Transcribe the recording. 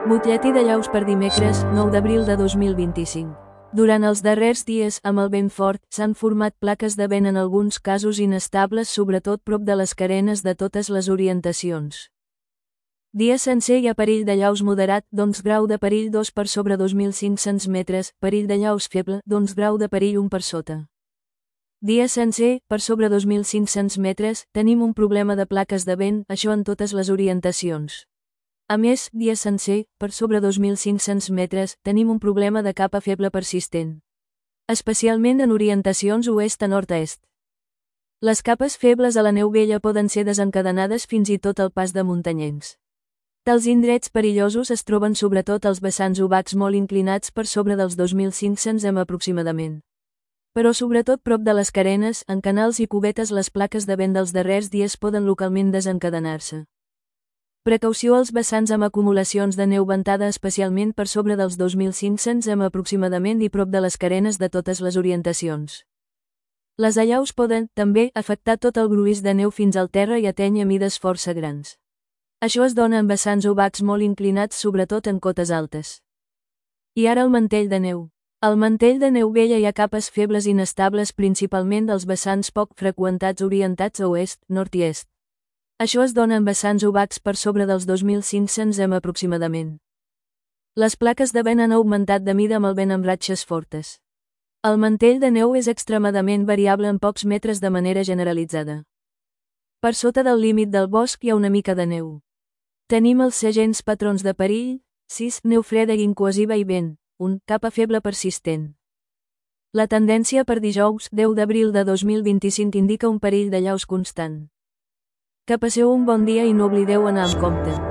Butlletí de llaus per dimecres, 9 d'abril de 2025. Durant els darrers dies, amb el vent fort, s'han format plaques de vent en alguns casos inestables, sobretot prop de les carenes de totes les orientacions. Dia sencer hi ha perill de llaus moderat, d'11 grau de perill 2 per sobre 2.500 metres, perill de llaus feble, d'11 grau de perill 1 per sota. Dia sencer, per sobre 2.500 metres, tenim un problema de plaques de vent, això en totes les orientacions. A més, dia sencer, per sobre 2.500 metres, tenim un problema de capa feble persistent. Especialment en orientacions oest a nord-est. Les capes febles a la neu vella poden ser desencadenades fins i tot al pas de muntanyencs. Tals indrets perillosos es troben sobretot als vessants obacs molt inclinats per sobre dels 2.500 m aproximadament. Però sobretot prop de les carenes, en canals i cubetes les plaques de vent dels darrers dies poden localment desencadenar-se. Precaució als vessants amb acumulacions de neu ventada especialment per sobre dels 2.500 m aproximadament i prop de les carenes de totes les orientacions. Les allaus poden, també, afectar tot el gruix de neu fins al terra i ateny a mides força grans. Això es dona en vessants obacs molt inclinats sobretot en cotes altes. I ara el mantell de neu. Al mantell de neu vella hi ha capes febles inestables principalment dels vessants poc freqüentats orientats a oest, nord i est. Això es dona en vessants obacs per sobre dels 2.500 m aproximadament. Les plaques de vent han augmentat de mida amb el vent amb ratxes fortes. El mantell de neu és extremadament variable en pocs metres de manera generalitzada. Per sota del límit del bosc hi ha una mica de neu. Tenim els segents patrons de perill: 6. Neu freda i incohesiva i vent. 1. Capa feble persistent. La tendència per dijous, 10 d'abril de 2025 indica un perill de llaus constant. Que passeu un bon dia i no oblideu anar amb compte.